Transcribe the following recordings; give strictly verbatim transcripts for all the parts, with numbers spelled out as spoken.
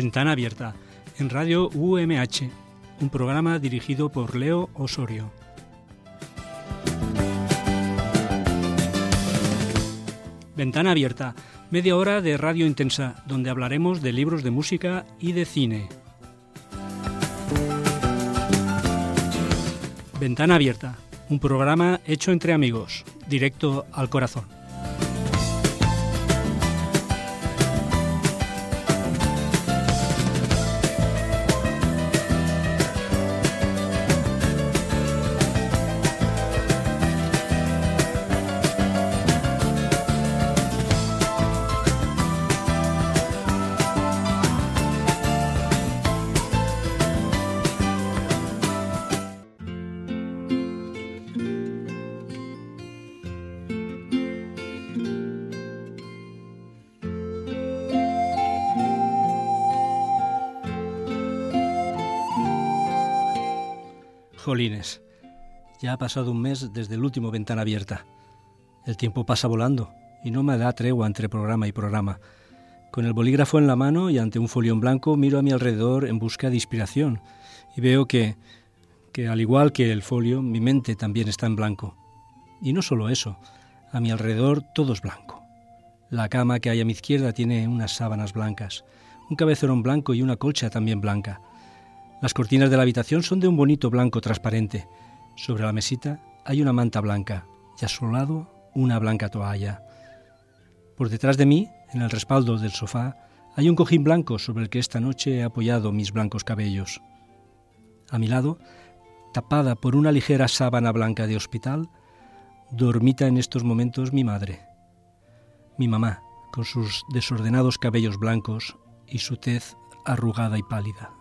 Ventana Abierta, en Radio U M H, un programa dirigido por Leo Osorio. Ventana Abierta, media hora de radio intensa, donde hablaremos de libros de música y de cine. Ventana Abierta, un programa hecho entre amigos, directo al corazón. Jolines, ya ha pasado un mes desde el último Ventana Abierta. El tiempo pasa volando y no me da tregua entre programa y programa. Con el bolígrafo en la mano y ante un folio en blanco miro a mi alrededor en busca de inspiración y veo que, que al igual que el folio, mi mente también está en blanco. Y no solo eso, a mi alrededor todo es blanco. La cama que hay a mi izquierda tiene unas sábanas blancas, un cabezón blanco y una colcha también blanca. Las cortinas de la habitación son de un bonito blanco transparente. Sobre la mesita hay una manta blanca y a su lado una blanca toalla. Por detrás de mí, en el respaldo del sofá, hay un cojín blanco sobre el que esta noche he apoyado mis blancos cabellos. A mi lado, tapada por una ligera sábana blanca de hospital, dormita en estos momentos mi madre. Mi mamá, con sus desordenados cabellos blancos y su tez arrugada y pálida.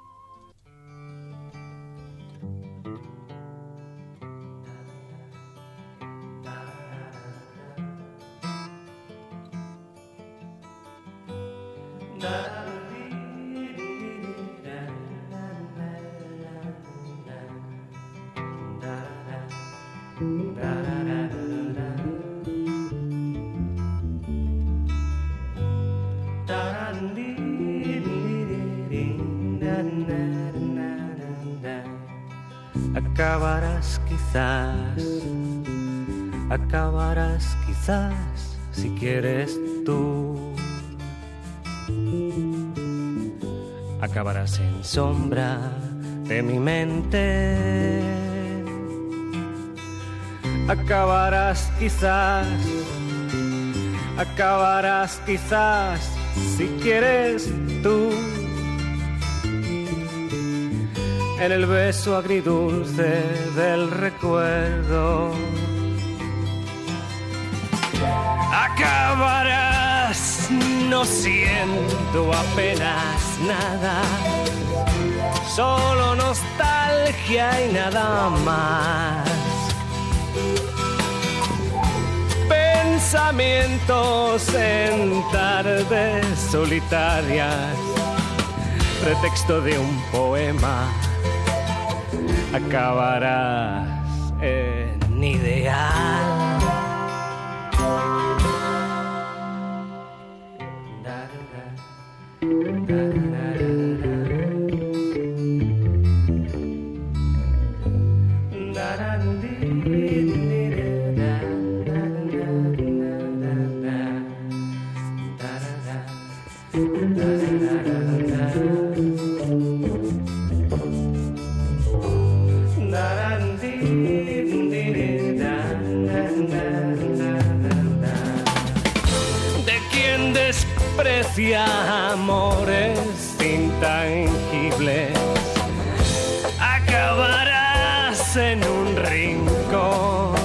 Acabarás quizás, acabarás quizás, si quieres tú. Acabarás en sombra de mi mente. Acabarás quizás, acabarás quizás, si quieres tú. En el beso agridulce del recuerdo. Acabarás no siendo apenas nada, solo nostalgia y nada más. Pensamientos en tardes solitarias, pretexto de un poema. Acabarás en ideal. Amores intangibles, acabarás en un rincón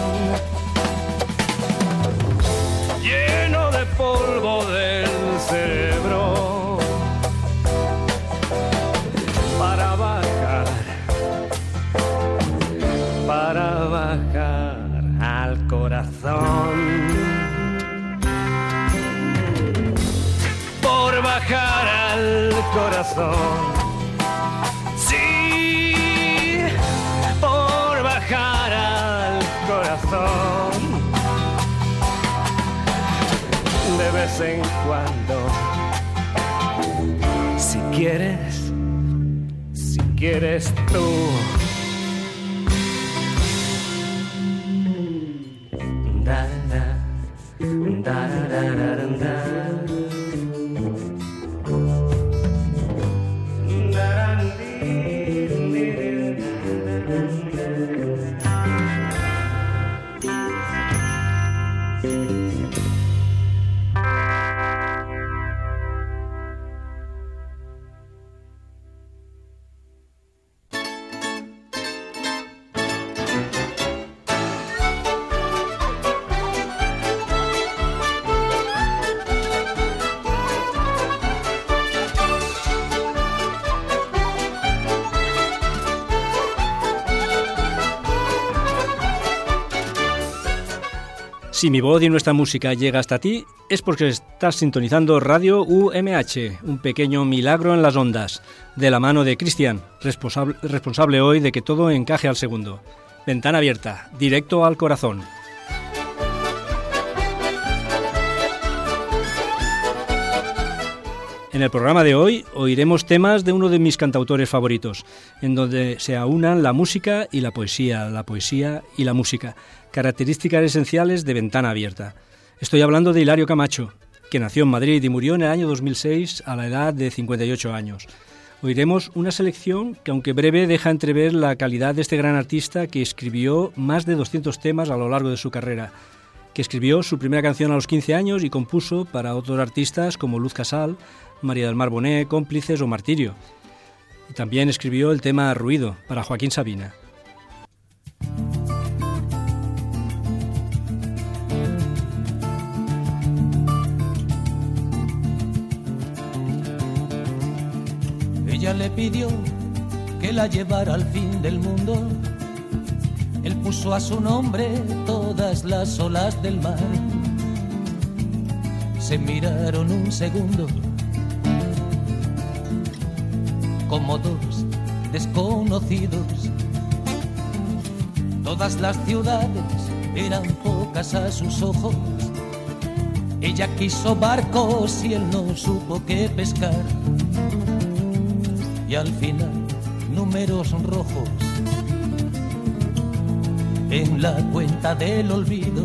lleno de polvo del cerebro para bajar, para bajar al corazón. Bajar al corazón, sí, por bajar al corazón. De vez en cuando, si quieres, si quieres tú. Da, da, da, da, da, da, da. Si mi voz y nuestra música llega hasta ti, es porque estás sintonizando Radio U M H, un pequeño milagro en las ondas, de la mano de Cristian, responsable, responsable hoy de que todo encaje al segundo. Ventana abierta, directo al corazón. En el programa de hoy oiremos temas de uno de mis cantautores favoritos, en donde se aunan la música y la poesía, la poesía y la música, características esenciales de Ventana Abierta. Estoy hablando de Hilario Camacho, que nació en Madrid y murió en el año dos mil seis a la edad de cincuenta y ocho años. Oiremos una selección que, aunque breve, deja entrever la calidad de este gran artista que escribió más de doscientos temas a lo largo de su carrera, que escribió su primera canción a los quince años y compuso para otros artistas como Luz Casal, María del Mar Bonet, Cómplices o Martirio. Y también escribió el tema Ruido para Joaquín Sabina. Ella le pidió que la llevara al fin del mundo. Él puso a su nombre todas las olas del mar. Se miraron un segundo, como dos desconocidos. Todas las ciudades eran pocas a sus ojos. Ella quiso barcos y él no supo qué pescar. Y al final, números rojos en la cuenta del olvido.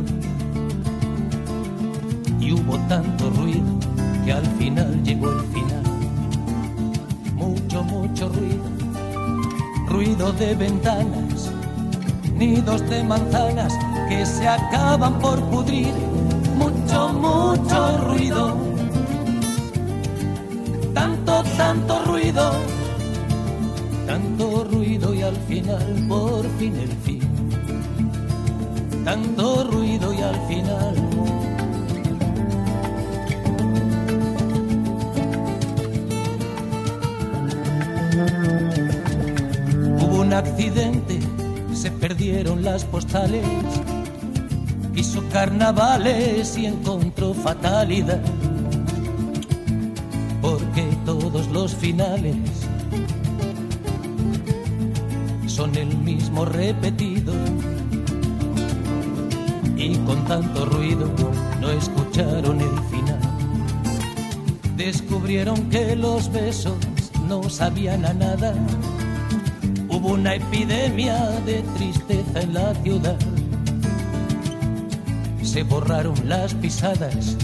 Y hubo tanto ruido que al final llegó el final. Mucho, mucho ruido, ruido de ventanas, nidos de manzanas que se acaban por pudrir. Mucho, mucho ruido, tanto, tanto ruido, tanto ruido y al final, por fin el fin. Tanto ruido y al final. Hubo un accidente, se perdieron las postales. Quiso carnavales y encontró fatalidad. Porque todos los finales son el mismo repetido. Y con tanto ruido no escucharon el final. Descubrieron que los besos no sabían a nada. Hubo una epidemia de tristeza en la ciudad. Se borraron las pisadas,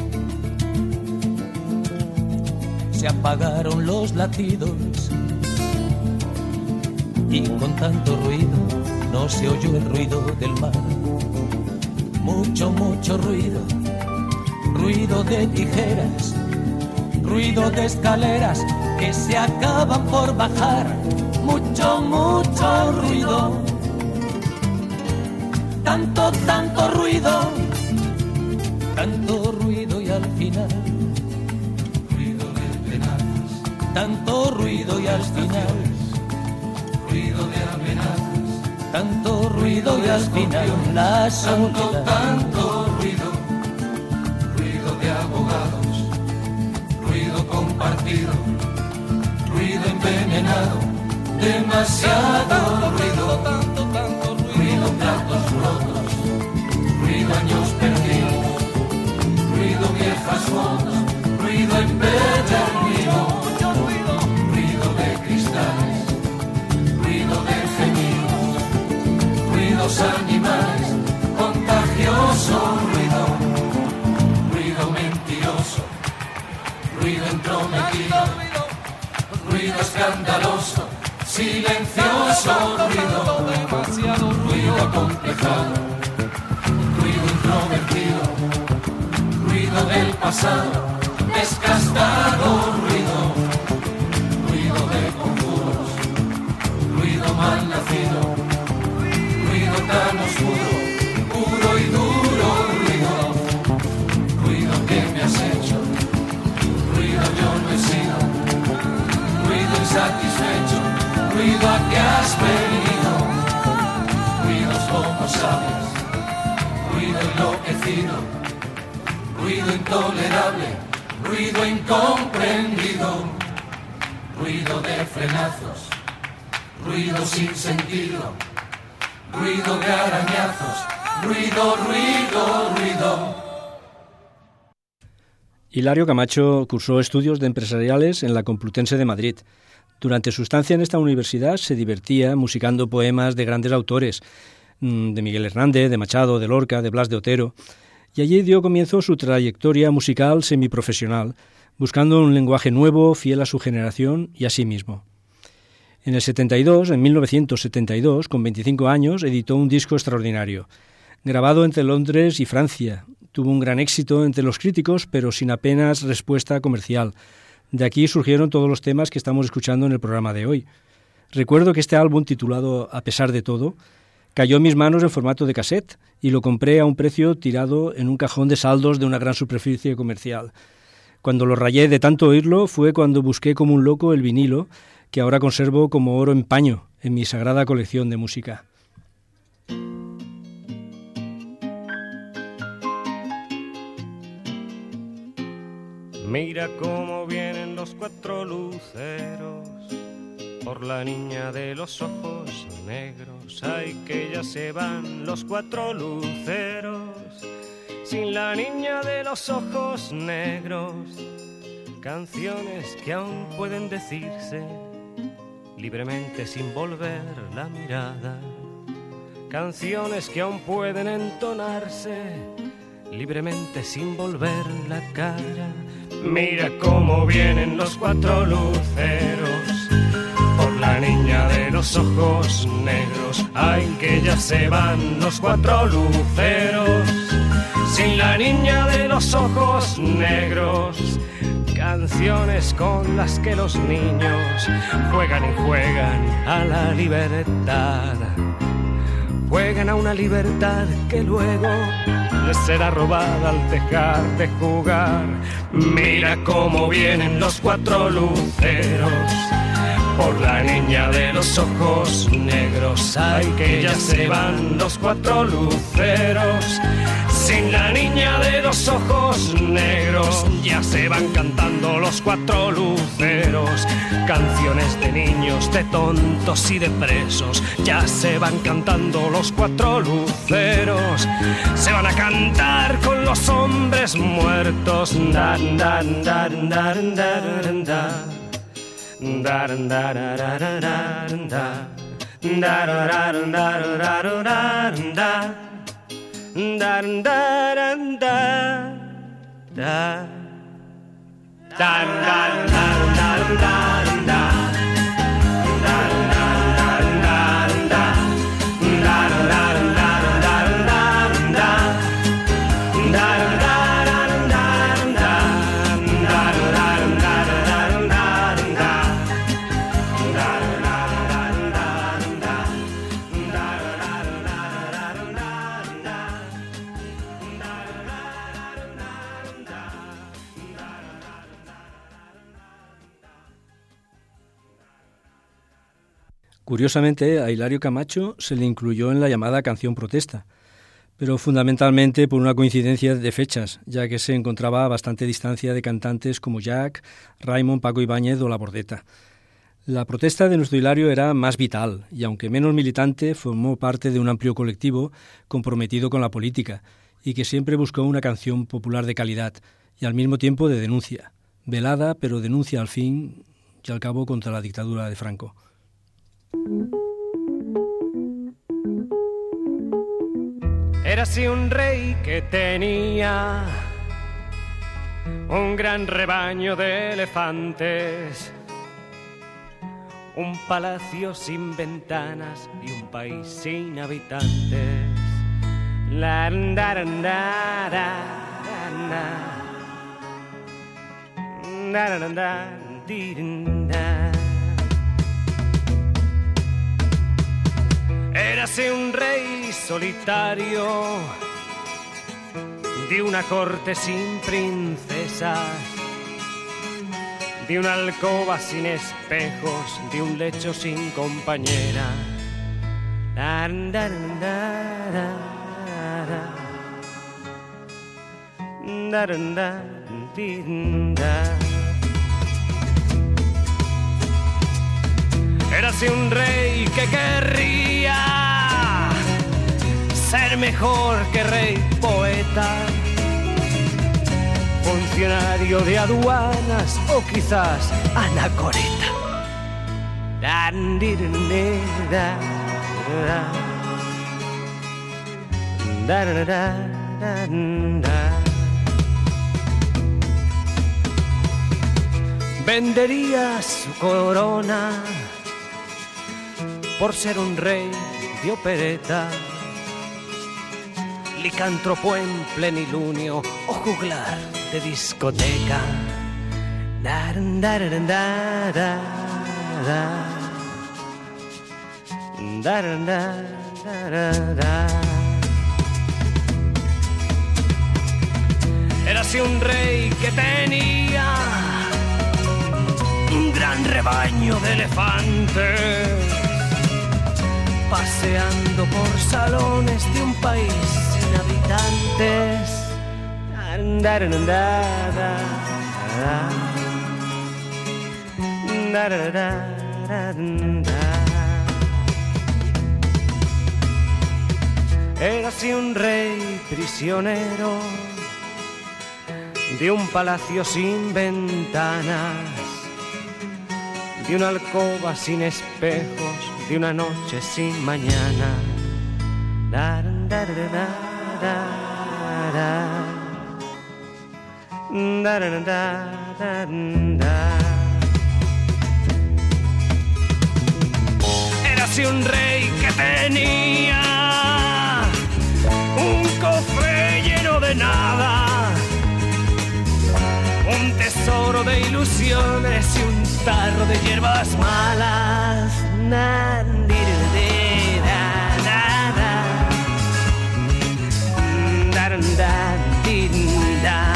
se apagaron los latidos. Y con tanto ruido no se oyó el ruido del mar. Mucho, mucho ruido, ruido de tijeras, ruido de escaleras que se acaban por bajar. Mucho, mucho ruido, tanto, tanto ruido, tanto ruido y al final, ruido de penas, tanto ruido y al final, ruido de amenazas, tanto ruido y al final la soledad. Tanto, tanto ruido, ruido de abogados, ruido compartido, ruido envenenado, demasiado ruido, tanto, tanto ruido, ruido platos rotos, ruido años perdidos, ruido viejas fotos, ruido empedernido, ruido los animales, contagioso ruido, ruido mentiroso, ruido entrometido, ruido escandaloso, silencioso ruido, demasiado ruido acomplejado, ruido introvertido, ruido del pasado, desgastado ruido, ruido de conjuros, ruido mal nacido, ruido tan oscuro, puro y duro ruido, ruido que me has hecho, ruido yo no he sido, ruido insatisfecho, ruido a que has venido, ruidos como sabes, ruido enloquecido, ruido intolerable, ruido incomprendido, ruido de frenazos, ruido sin sentido, ruido de arañazos, ruido, ruido, ruido. Hilario Camacho cursó estudios de empresariales en la Complutense de Madrid. Durante su estancia en esta universidad se divertía musicando poemas de grandes autores, de Miguel Hernández, de Machado, de Lorca, de Blas de Otero, y allí dio comienzo su trayectoria musical semiprofesional, buscando un lenguaje nuevo, fiel a su generación y a sí mismo. En el setenta y dos, en mil novecientos setenta y dos, con veinticinco años, editó un disco extraordinario, grabado entre Londres y Francia. Tuvo un gran éxito entre los críticos, pero sin apenas respuesta comercial. De aquí surgieron todos los temas que estamos escuchando en el programa de hoy. Recuerdo que este álbum, titulado A pesar de todo, cayó en mis manos en formato de cassette y lo compré a un precio tirado en un cajón de saldos de una gran superficie comercial. Cuando lo rayé de tanto oírlo fue cuando busqué como un loco el vinilo, que ahora conservo como oro en paño en mi sagrada colección de música. Mira cómo vienen los cuatro luceros por la niña de los ojos negros. Ay, que ya se van los cuatro luceros sin la niña de los ojos negros. Canciones que aún pueden decirse libremente sin volver la mirada. Canciones que aún pueden entonarse libremente sin volver la cara. Mira cómo vienen los cuatro luceros por la niña de los ojos negros. Ay, que ya se van los cuatro luceros sin la niña de los ojos negros. Canciones con las que los niños juegan y juegan a la libertad. Juegan a una libertad que luego les será robada al dejar de jugar. Mira cómo vienen los cuatro luceros por la niña de los ojos negros. Ay, que ya se van los cuatro luceros sin la niña de los ojos negros. Ya se van cantando los cuatro luceros canciones de niños, de tontos y de presos. Ya se van cantando los cuatro luceros. Se van a cantar con los hombres muertos. Dan, dan, dan, dan, dan, dan. Daran daran daran da daran daran daran da daran daran da da daran daran daran daran da Curiosamente, a Hilario Camacho se le incluyó en la llamada canción protesta, pero fundamentalmente por una coincidencia de fechas, ya que se encontraba a bastante distancia de cantantes como Jack, Raymond, Paco Ibáñez o La Bordeta. La protesta de nuestro Hilario era más vital y, aunque menos militante, formó parte de un amplio colectivo comprometido con la política y que siempre buscó una canción popular de calidad y al mismo tiempo de denuncia, velada pero denuncia al fin y al cabo contra la dictadura de Franco. Érase un rey que tenía un gran rebaño de elefantes, un palacio sin ventanas y un país sin habitantes. La, da, da, da, da, da, da, da, di, da. Érase un rey solitario de una corte sin princesas, de una alcoba sin espejos, de un lecho sin compañera. Da, da, da, da, da, da, da, di, da. Érase un rey que querría ser mejor que rey poeta, funcionario de aduanas o quizás anacoreta. Da, di, da, da, da, da, da, da. Vendería su corona por ser un rey de opereta, licántropo en plenilunio o juglar de discoteca. Da, da, da, da, da, da. Da, da, da, da, da. Érase un rey que tenía un gran rebaño de elefantes, paseando por salones de un país sin habitantes. Da, da, da, da, da, da, da, da. Érase un rey prisionero de un palacio sin ventanas, de una alcoba sin espejos, de una noche sin mañana. Da, da, da, da, da, da. Da, da, da, da, da. Érase un rey que tenía un cofre lleno de nada, un tesoro de ilusiones y un tarro de hierbas malas. Na, di, di, da, da, da. Da, da, di, da.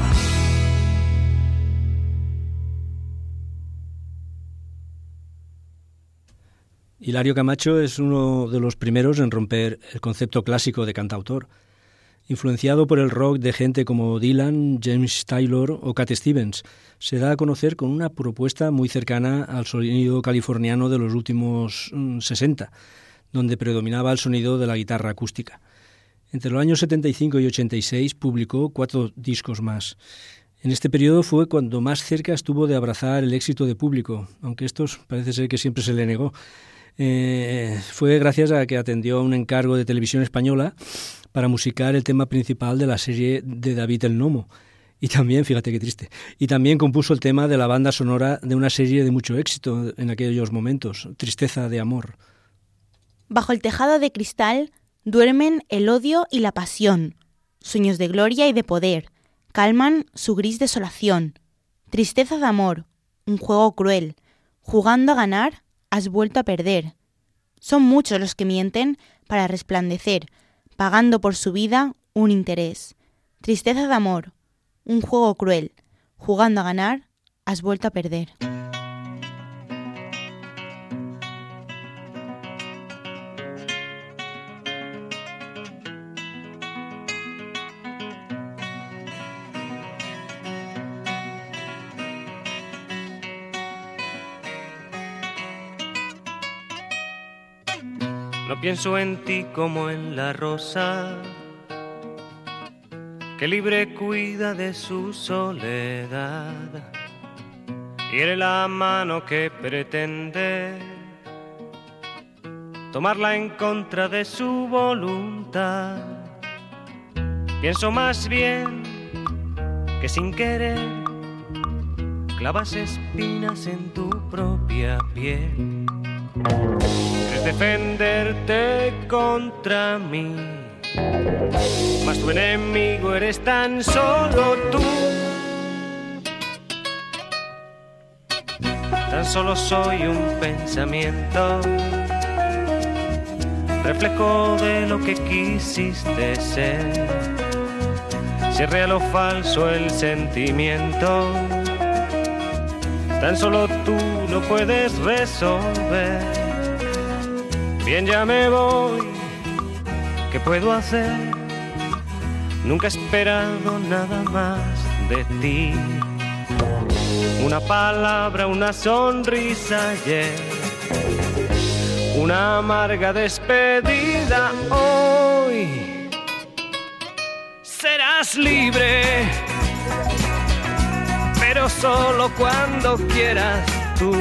Hilario Camacho es uno de los primeros en romper el concepto clásico de cantautor. Influenciado por el rock de gente como Dylan, James Taylor o Cat Stevens, se da a conocer con una propuesta muy cercana al sonido californiano de los últimos mmm, sesenta, donde predominaba el sonido de la guitarra acústica. Entre los años setenta y cinco y ochenta y seis publicó cuatro discos más. En este periodo fue cuando más cerca estuvo de abrazar el éxito de público, aunque estos parece ser que siempre se le negó. Eh, fue gracias a que atendió a un encargo de Televisión Española para musicar el tema principal de la serie de David el Nomo. Y también, fíjate qué triste, y también compuso el tema de la banda sonora de una serie de mucho éxito en aquellos momentos, Tristeza de amor. Bajo el tejado de cristal duermen el odio y la pasión. Sueños de gloria y de poder calman su gris desolación. Tristeza de amor, un juego cruel. Jugando a ganar, has vuelto a perder. Son muchos los que mienten para resplandecer, pagando por su vida un interés. Tristeza de amor, un juego cruel. Jugando a ganar, has vuelto a perder. No pienso en ti como en la rosa, que libre cuida de su soledad. Hiere la mano que pretende tomarla en contra de su voluntad. Pienso más bien que sin querer clavas espinas en tu propia piel. Quieres defenderte contra mí, mas tu enemigo eres tan solo tú. Tan solo soy un pensamiento, reflejo de lo que quisiste ser. Si es real o falso el sentimiento, tan solo tú lo puedes resolver. Bien, ya me voy, ¿qué puedo hacer? Nunca he esperado nada más de ti. Una palabra, una sonrisa ayer, una amarga despedida hoy. Serás libre, pero solo cuando quieras tú.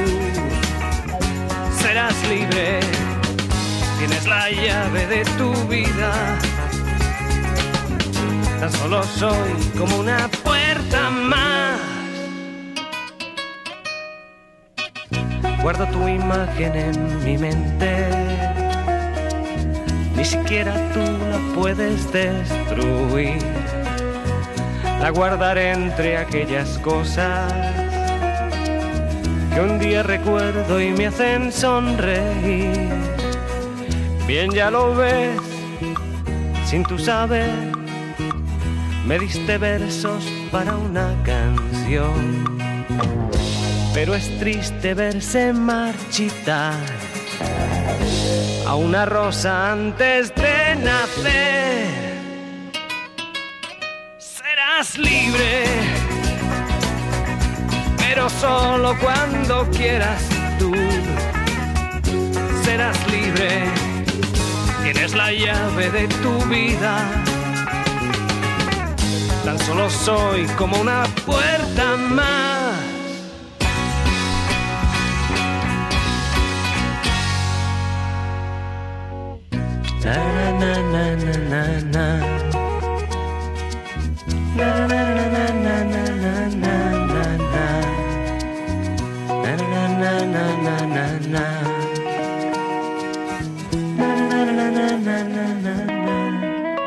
Serás libre, tienes la llave de tu vida. Tan solo soy como una puerta más. Guardo tu imagen en mi mente, ni siquiera tú la puedes destruir. La guardaré entre aquellas cosas que un día recuerdo y me hacen sonreír. Bien, ya lo ves, sin tu saber, me diste versos para una canción. Pero es triste verse marchitar a una rosa antes de nacer. Serás libre, pero solo cuando quieras tú. Serás libre, tienes la llave de tu vida. Tan solo soy como una puerta más. Na na na na na na. Na na na na na na na na na. Na na na na na na na. Na na na na na na na.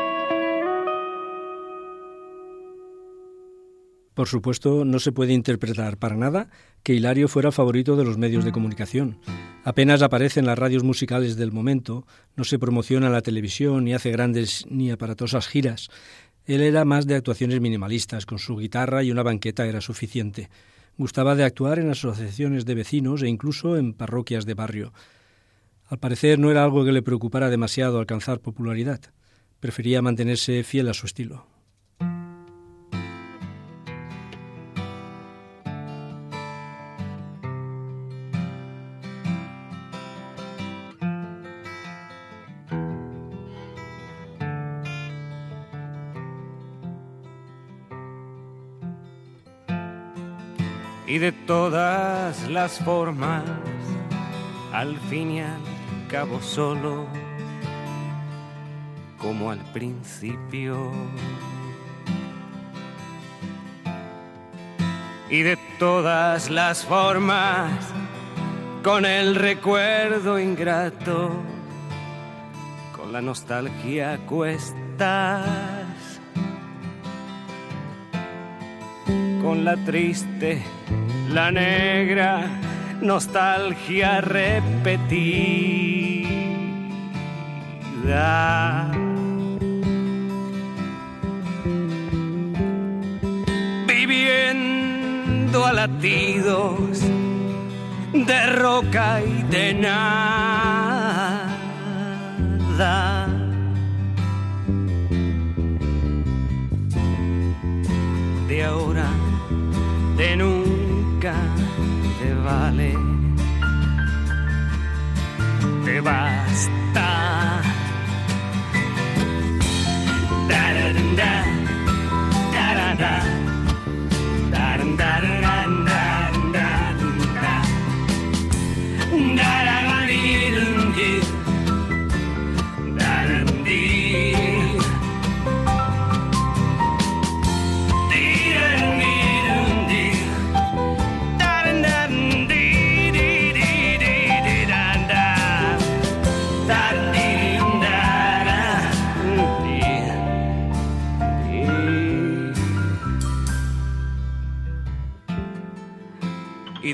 Por supuesto, no se puede interpretar para nada que Hilario fuera favorito de los medios de comunicación. Apenas aparece en las radios musicales del momento, no se promociona en la televisión ni hace grandes ni aparatosas giras. Él era más de actuaciones minimalistas, con su guitarra y una banqueta era suficiente. Gustaba de actuar en asociaciones de vecinos e incluso en parroquias de barrio. Al parecer no era algo que le preocupara demasiado alcanzar popularidad. Prefería mantenerse fiel a su estilo. Y de todas las formas, al fin y al cabo solo, como al principio. Y de todas las formas, con el recuerdo ingrato, con la nostalgia a cuestas, con la triste, la negra nostalgia repetida. Viviendo a latidos de roca y de nada. De ahora, de nunca te vale, te basta. Da da da da da da da da da da da da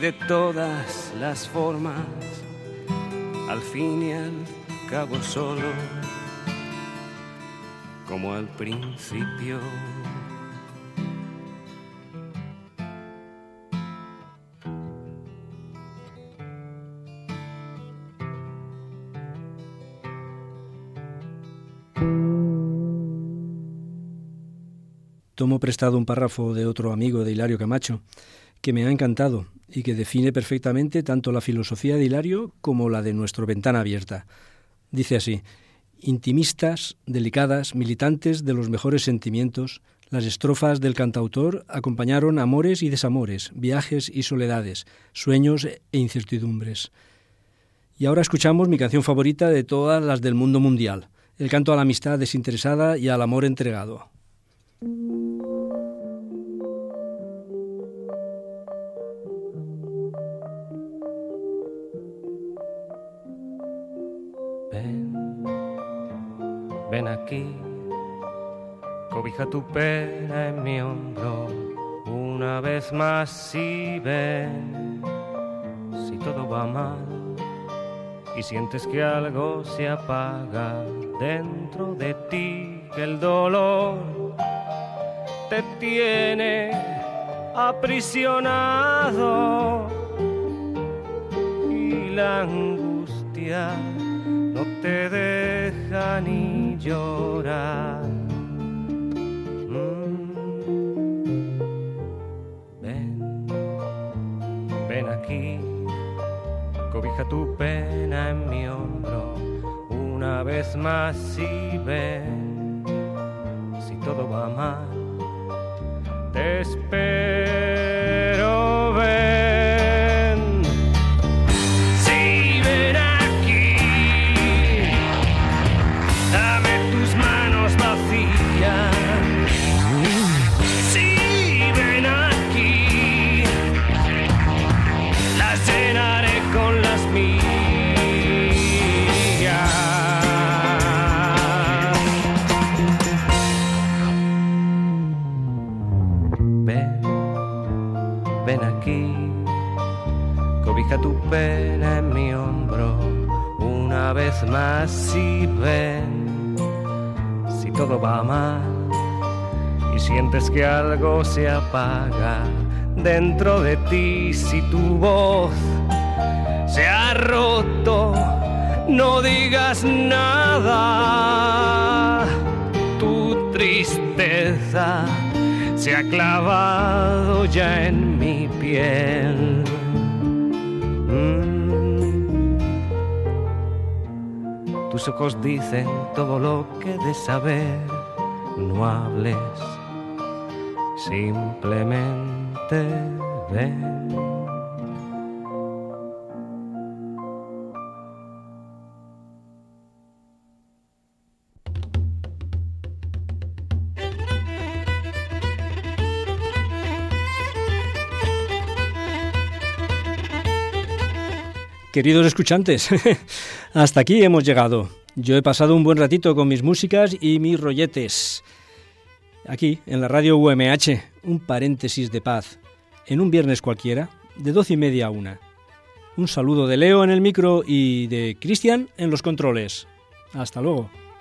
de todas las formas, al fin y al cabo solo, como al principio. Tomo prestado un párrafo de otro amigo de Hilario Camacho, que me ha encantado y que define perfectamente tanto la filosofía de Hilario como la de nuestro Ventana Abierta. Dice así: intimistas, delicadas, militantes de los mejores sentimientos, las estrofas del cantautor acompañaron amores y desamores, viajes y soledades, sueños e incertidumbres. Y ahora escuchamos mi canción favorita de todas las del mundo mundial, el canto a la amistad desinteresada y al amor entregado. Ven, ven aquí, cobija tu pena en mi hombro una vez más y ven, si todo va mal y sientes que algo se apaga dentro de ti, que el dolor te tiene aprisionado y la angustia no te deja ni llorar. Mm. Ven, ven aquí, cobija tu pena en mi hombro una vez más y ven, si todo va mal, te espero, ven. Sí, ven aquí, dame tus manos vacías. Sí, ven aquí, las llenaré con las mías. Ven aquí, cobija tu pena en mi hombro una vez más y ven, si todo va mal y sientes que algo se apaga dentro de ti, si tu voz se ha roto, no digas nada, tu tristeza se ha clavado ya en mi piel. Mm. Tus ojos dicen todo lo que de saber, no hables, simplemente ven. Queridos escuchantes, hasta aquí hemos llegado. Yo he pasado un buen ratito con mis músicas y mis rolletes. Aquí, en la radio U M H, un paréntesis de paz, en un viernes cualquiera, de doce y media a una. Un saludo de Leo en el micro y de Cristian en los controles. Hasta luego.